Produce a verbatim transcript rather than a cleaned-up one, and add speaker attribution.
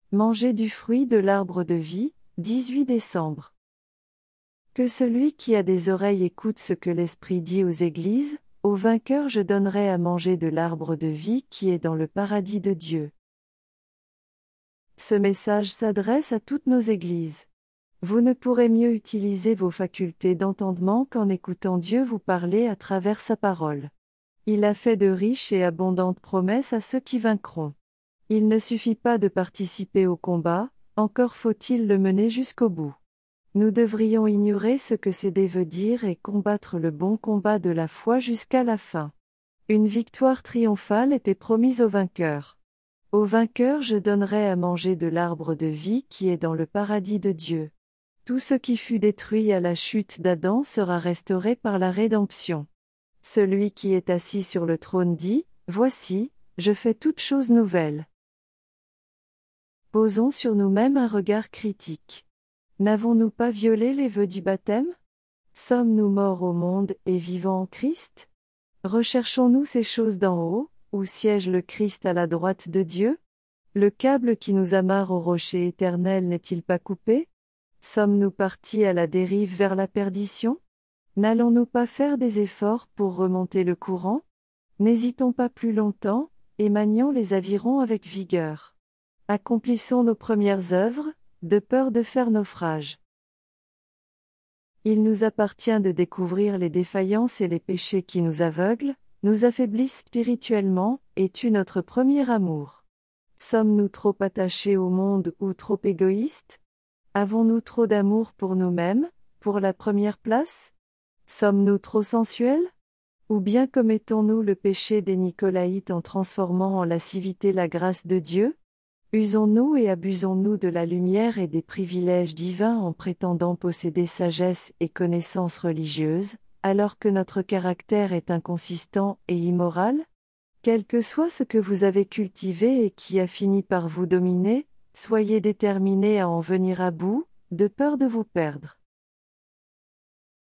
Speaker 1: Mangez du fruit de l'arbre de vie, dix-huit décembre. Que celui qui a des oreilles écoute ce que l'Esprit dit aux églises. Au vainqueur je donnerai à manger de l'arbre de vie qui est dans le paradis de Dieu. Ce message s'adresse à toutes nos églises. Vous ne pourrez mieux utiliser vos facultés d'entendement qu'en écoutant Dieu vous parler à travers sa parole. Il a fait de riches et abondantes promesses à ceux qui vaincront. Il ne suffit pas de participer au combat, encore faut-il le mener jusqu'au bout. Nous devrions ignorer ce que céder veut dire et combattre le bon combat de la foi jusqu'à la fin. Une victoire triomphale était promise au vainqueur. Au vainqueur je donnerai à manger de l'arbre de vie qui est dans le paradis de Dieu. Tout ce qui fut détruit à la chute d'Adam sera restauré par la rédemption. Celui qui est assis sur le trône dit, « Voici, je fais toutes choses nouvelles. » Posons sur nous-mêmes un regard critique. N'avons-nous pas violé les vœux du baptême? Sommes-nous morts au monde et vivants en Christ? Recherchons-nous ces choses d'en haut, où siège le Christ à la droite de Dieu? Le câble qui nous amarre au rocher éternel n'est-il pas coupé? Sommes-nous partis à la dérive vers la perdition? N'allons-nous pas faire des efforts pour remonter le courant? N'hésitons pas plus longtemps, et manions les avirons avec vigueur. Accomplissons nos premières œuvres, de peur de faire naufrage. Il nous appartient de découvrir les défaillances et les péchés qui nous aveuglent, nous affaiblissent spirituellement, et tuent notre premier amour. Sommes-nous trop attachés au monde ou trop égoïstes? Avons-nous trop d'amour pour nous-mêmes, pour la première place? Sommes-nous trop sensuels? Ou bien commettons-nous le péché des Nicolaïtes en transformant en lascivité la grâce de Dieu? Usons-nous et abusons-nous de la lumière et des privilèges divins en prétendant posséder sagesse et connaissances religieuses, alors que notre caractère est inconsistant et immoral? Quel que soit ce que vous avez cultivé et qui a fini par vous dominer, soyez déterminés à en venir à bout, de peur de vous perdre.